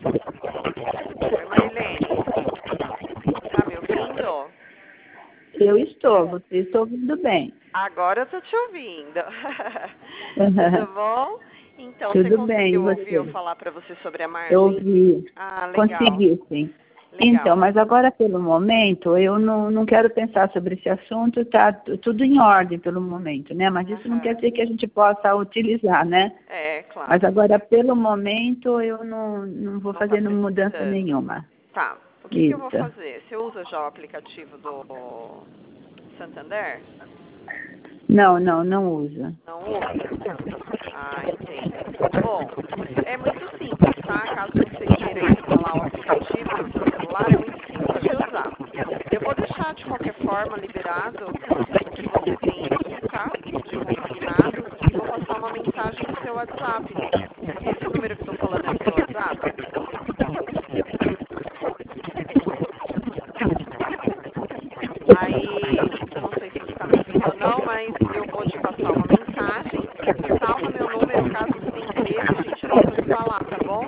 Oi, Marilene. Tá me ouvindo? Eu estou, você está ouvindo bem. Agora eu tô te ouvindo. Tudo bom? Então, você Tudo bem, e conseguiu ouvir eu você? falar para você sobre a margem? Eu ouvi, Ah, legal. consegui sim. Legal. Então, mas agora pelo momento, eu não quero pensar sobre esse assunto, está tudo em ordem pelo momento, né? Mas isso não quer dizer que a gente possa utilizar, né? É, claro. Mas agora, pelo momento, eu não vou fazer mudança nenhuma. Tá. O que eu vou fazer? Você usa já o aplicativo do Santander? Não usa. Não usa? Ah, entendo. Bom, é muito simples, tá? Caso você queira instalar o aplicativo no seu celular, é muito simples de usar. Eu vou deixar de qualquer forma liberado o que você tem aqui, tá? De consignado, e vou passar uma mensagem no seu WhatsApp. Esse número que eu tô falando é o seu WhatsApp? Aí, eu não sei se você está me ouvindo ou não, mas eu vou te passar uma mensagem. Salva meu número, caso você tenha interesse, a gente volta a se falar, tá bom?